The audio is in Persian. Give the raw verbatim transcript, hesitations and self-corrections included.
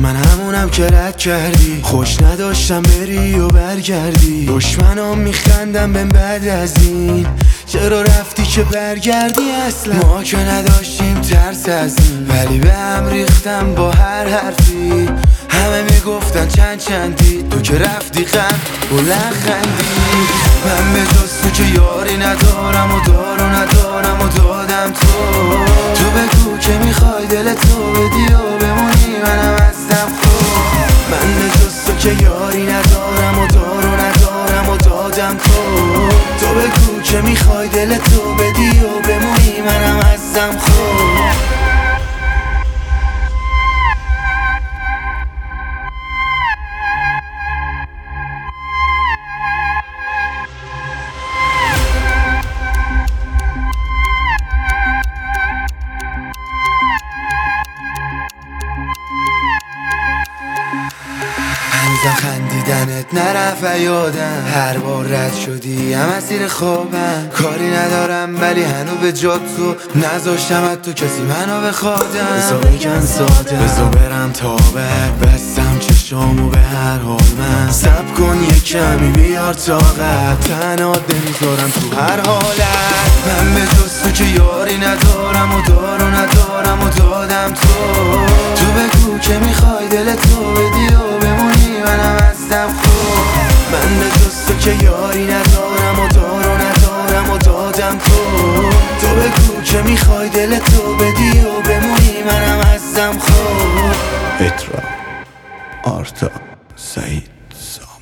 من همونم که رد کردی، خوش نداشتم بری و برگردی. دشمنام میخندم بهم بعد از این، چرا رفتی که برگردی اصلا؟ ما که نداشتیم ترس از این، ولی به هم ریختم با هر حرفی. همه میگفتن چند چندی، تو که رفتی خند و لخندی. من به جز تو که یاری ندارم و دار و ندارم و دادم تو. تو بگو که میخوای دل تو بدی و بمونی، منم هستم خوب. من به جز تو که یاری ندارم و دار و ندارم و دادم تو. تو بگو که میخوای دل تو بدی و بمونی، منم هستم خوب. هنوزم خندیدنت نرفت یادم، هر بار رد شدی هم اسیر خوابم. کاری ندارم ولی هنو به جات تو نذاشتم از تو کسی منو بخوادم. بزا بگن ساده، بزا برم تا بر بستم چشامو به هر حال. من سب کن یه کمی بیار طاقت، تنات نمیذارم تو هر حالت. من به جز تو که یاری ندارم و دار و ندارم و دادم تو. تو بگو که میخوای دل تو بدی و بمونی، منم هستم خوب. من به جز تو که یاری ندارم و دار و ندارم و دادم تو. تو بگو که میخوای دل تو بدی و بمونی، منم هستم خوب. اترا آرتا سعید سا